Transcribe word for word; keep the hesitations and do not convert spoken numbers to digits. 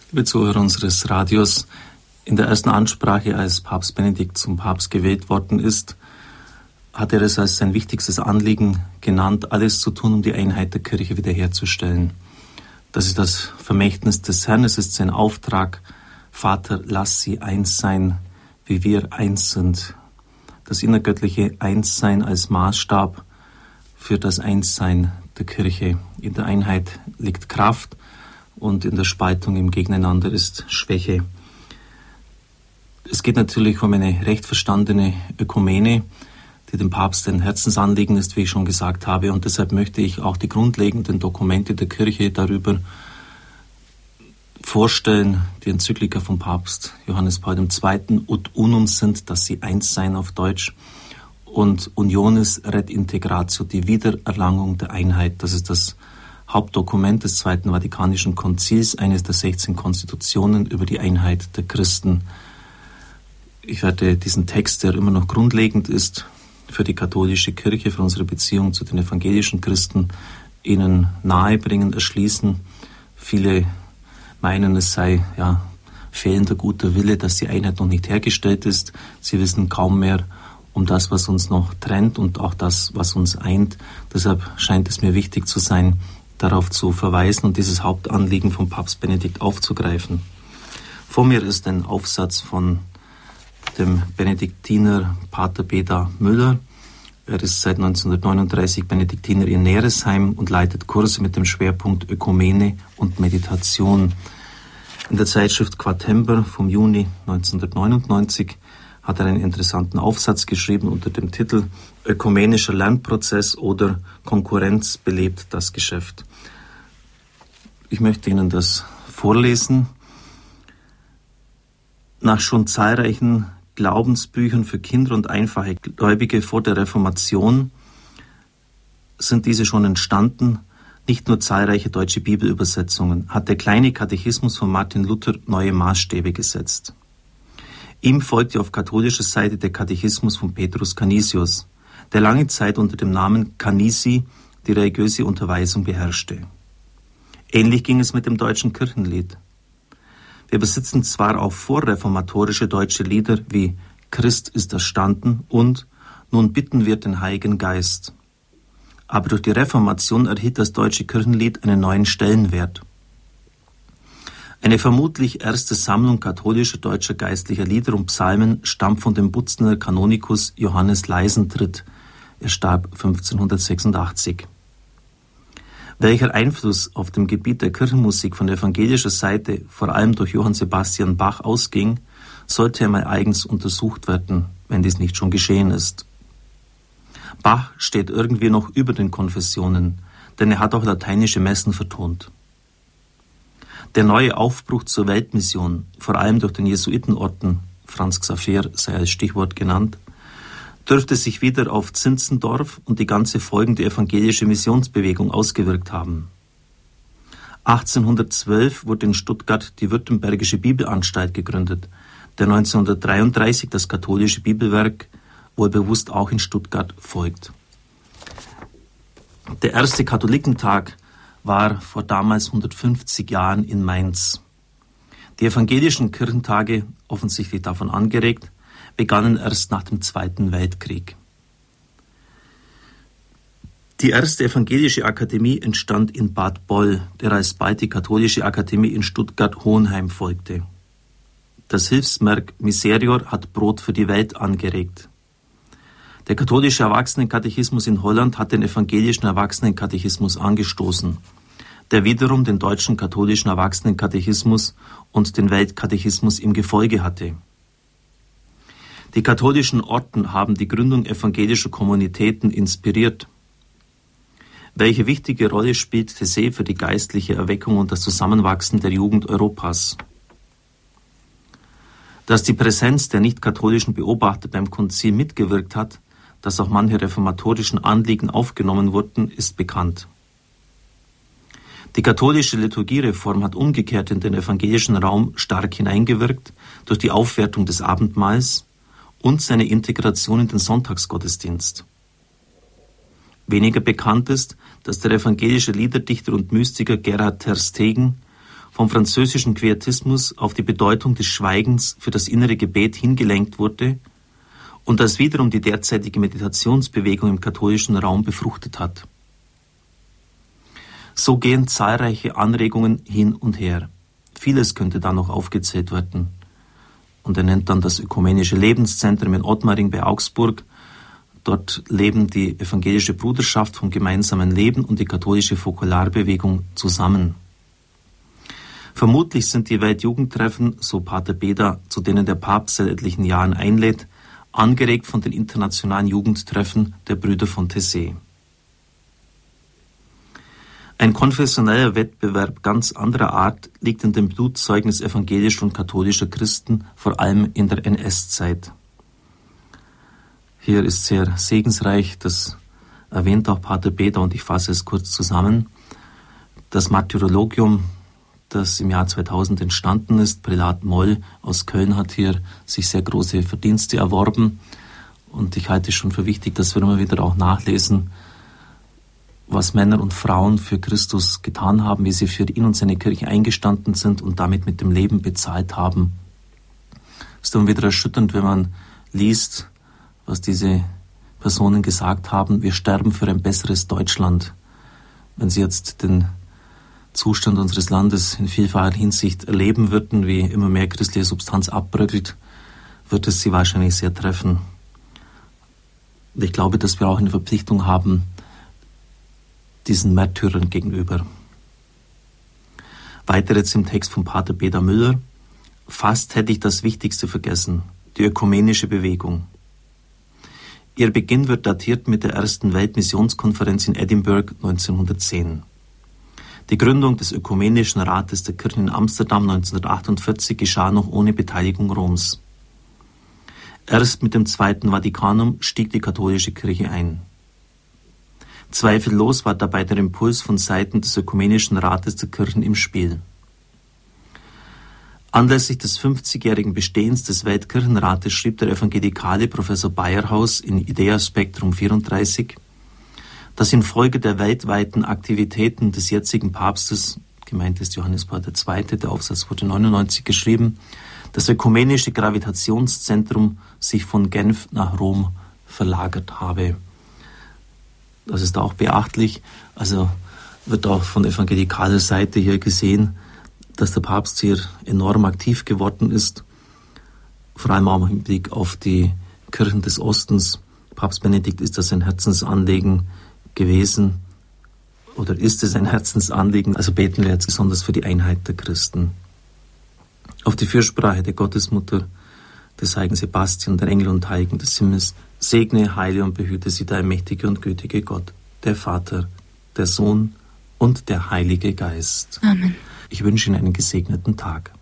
Liebe Zuhörer unseres Radios, in der ersten Ansprache, als Papst Benedikt zum Papst gewählt worden ist, hat er es als sein wichtigstes Anliegen genannt, alles zu tun, um die Einheit der Kirche wiederherzustellen. Das ist das Vermächtnis des Herrn, es ist sein Auftrag: Vater, lass sie eins sein, wie wir eins sind. Das innergöttliche Einssein als Maßstab für das Einssein der Kirche. In der Einheit liegt Kraft und in der Spaltung im Gegeneinander ist Schwäche. Es geht natürlich um eine recht verstandene Ökumene, die dem Papst ein Herzensanliegen ist, wie ich schon gesagt habe. Und deshalb möchte ich auch die grundlegenden Dokumente der Kirche darüber vorstellen. Die Enzyklika vom Papst Johannes Paul der Zweite. Ut unum sind, dass sie eins seien auf Deutsch. Und Unionis redintegratio, die Wiedererlangung der Einheit. Das ist das Hauptdokument des Zweiten Vatikanischen Konzils, eines der sechzehn Konstitutionen über die Einheit der Christen. Ich werde diesen Text, der immer noch grundlegend ist für die katholische Kirche, für unsere Beziehung zu den evangelischen Christen, Ihnen nahebringen, erschließen. Viele meinen, es sei ja fehlender guter Wille, dass die Einheit noch nicht hergestellt ist. Sie wissen kaum mehr um das, was uns noch trennt und auch das, was uns eint. Deshalb scheint es mir wichtig zu sein, darauf zu verweisen und dieses Hauptanliegen von Papst Benedikt aufzugreifen. Vor mir ist ein Aufsatz von dem Benediktiner Pater Beda Müller. Er ist seit neunzehnhundertneununddreißig Benediktiner in Neresheim und leitet Kurse mit dem Schwerpunkt Ökumene und Meditation. In der Zeitschrift Quartember vom Juni neunzehnhundertneunundneunzig hat er einen interessanten Aufsatz geschrieben unter dem Titel Ökumenischer Lernprozess oder Konkurrenz belebt das Geschäft. Ich möchte Ihnen das vorlesen. Nach schon zahlreichen Glaubensbüchern für Kinder und einfache Gläubige vor der Reformation sind diese schon entstanden. Nicht nur zahlreiche deutsche Bibelübersetzungen, hat der kleine Katechismus von Martin Luther neue Maßstäbe gesetzt. Ihm folgte auf katholischer Seite der Katechismus von Petrus Canisius, der lange Zeit unter dem Namen Canisi die religiöse Unterweisung beherrschte. Ähnlich ging es mit dem deutschen Kirchenlied. Wir besitzen zwar auch vorreformatorische deutsche Lieder wie Christ ist erstanden und Nun bitten wir den Heiligen Geist. Aber durch die Reformation erhielt das deutsche Kirchenlied einen neuen Stellenwert. Eine vermutlich erste Sammlung katholischer deutscher geistlicher Lieder und Psalmen stammt von dem Butzner Kanonikus Johannes Leisentritt. Er starb fünfzehnhundertsechsundachtzig. Welcher Einfluss auf dem Gebiet der Kirchenmusik von evangelischer Seite vor allem durch Johann Sebastian Bach ausging, sollte einmal eigens untersucht werden, wenn dies nicht schon geschehen ist. Bach steht irgendwie noch über den Konfessionen, denn er hat auch lateinische Messen vertont. Der neue Aufbruch zur Weltmission, vor allem durch den Jesuitenorden, Franz Xaver sei als Stichwort genannt, dürfte sich wieder auf Zinzendorf und die ganze folgende evangelische Missionsbewegung ausgewirkt haben. achtzehnhundertzwölf wurde in Stuttgart die Württembergische Bibelanstalt gegründet, der neunzehnhundertdreiunddreißig das katholische Bibelwerk wohl bewusst auch in Stuttgart folgt. Der erste Katholikentag war vor damals hundertfünfzig Jahren in Mainz. Die evangelischen Kirchentage, offensichtlich davon angeregt, begannen erst nach dem Zweiten Weltkrieg. Die erste evangelische Akademie entstand in Bad Boll, der alsbald die katholische Akademie in Stuttgart-Hohenheim folgte. Das Hilfswerk Miserior hat Brot für die Welt angeregt. Der katholische Erwachsenenkatechismus in Holland hat den evangelischen Erwachsenenkatechismus angestoßen, der wiederum den deutschen katholischen Erwachsenenkatechismus und den Weltkatechismus im Gefolge hatte. Die katholischen Orden haben die Gründung evangelischer Kommunitäten inspiriert. Welche wichtige Rolle spielt Taizé für die geistliche Erweckung und das Zusammenwachsen der Jugend Europas? Dass die Präsenz der nicht-katholischen Beobachter beim Konzil mitgewirkt hat, dass auch manche reformatorischen Anliegen aufgenommen wurden, ist bekannt. Die katholische Liturgiereform hat umgekehrt in den evangelischen Raum stark hineingewirkt durch die Aufwertung des Abendmahls und seine Integration in den Sonntagsgottesdienst. Weniger bekannt ist, dass der evangelische Liederdichter und Mystiker Gerhard Tersteegen vom französischen Quietismus auf die Bedeutung des Schweigens für das innere Gebet hingelenkt wurde und das wiederum die derzeitige Meditationsbewegung im katholischen Raum befruchtet hat. So gehen zahlreiche Anregungen hin und her. Vieles könnte da noch aufgezählt werden. Und er nennt dann das Ökumenische Lebenszentrum in Ottmaring bei Augsburg. Dort leben die evangelische Bruderschaft vom gemeinsamen Leben und die katholische Fokularbewegung zusammen. Vermutlich sind die Weltjugendtreffen, so Pater Beda, zu denen der Papst seit etlichen Jahren einlädt, angeregt von den internationalen Jugendtreffen der Brüder von Taizé. Ein konfessioneller Wettbewerb ganz anderer Art liegt in dem Blutzeugnis evangelischer und katholischer Christen, vor allem in der N S-Zeit. Hier ist sehr segensreich, das erwähnt auch Pater Beda und ich fasse es kurz zusammen. Das Martyrologium, das im Jahr zweitausend entstanden ist, Prälat Moll aus Köln hat hier sich sehr große Verdienste erworben und ich halte es schon für wichtig, dass wir immer wieder auch nachlesen, was Männer und Frauen für Christus getan haben, wie sie für ihn und seine Kirche eingestanden sind und damit mit dem Leben bezahlt haben. Es ist dann wieder erschütternd, wenn man liest, was diese Personen gesagt haben. Wir sterben für ein besseres Deutschland. Wenn sie jetzt den Zustand unseres Landes in vielfacher Hinsicht erleben würden, wie immer mehr christliche Substanz abbröckelt, wird es sie wahrscheinlich sehr treffen. Und ich glaube, dass wir auch eine Verpflichtung haben, diesen Märtyrern gegenüber. Weiter jetzt im Text von Pater Beda Müller. Fast hätte ich das Wichtigste vergessen, die ökumenische Bewegung. Ihr Beginn wird datiert mit der ersten Weltmissionskonferenz in Edinburgh neunzehnhundertzehn. Die Gründung des Ökumenischen Rates der Kirchen in Amsterdam neunzehnhundertachtundvierzig geschah noch ohne Beteiligung Roms. Erst mit dem Zweiten Vatikanum stieg die katholische Kirche ein. Zweifellos war dabei der Impuls von Seiten des Ökumenischen Rates der Kirchen im Spiel. Anlässlich des fünfzigjährigen Bestehens des Weltkirchenrates schrieb der evangelikale Professor Bayerhaus in Idea Spectrum vierunddreißig, dass infolge der weltweiten Aktivitäten des jetzigen Papstes, gemeint ist Johannes Paul der Zweite., der Aufsatz wurde neunundneunzig geschrieben, das ökumenische Gravitationszentrum sich von Genf nach Rom verlagert habe. Das ist auch beachtlich. Also wird auch von evangelikaler Seite hier gesehen, dass der Papst hier enorm aktiv geworden ist, vor allem auch im Blick auf die Kirchen des Ostens. Papst Benedikt ist das ein Herzensanliegen gewesen oder ist es ein Herzensanliegen. Also beten wir jetzt besonders für die Einheit der Christen. Auf die Fürsprache der Gottesmutter, des heiligen Sebastian, der Engel und Heiligen des Himmels, segne, heile und behüte sie der allmächtige und gütige Gott, der Vater, der Sohn und der Heilige Geist. Amen. Ich wünsche Ihnen einen gesegneten Tag.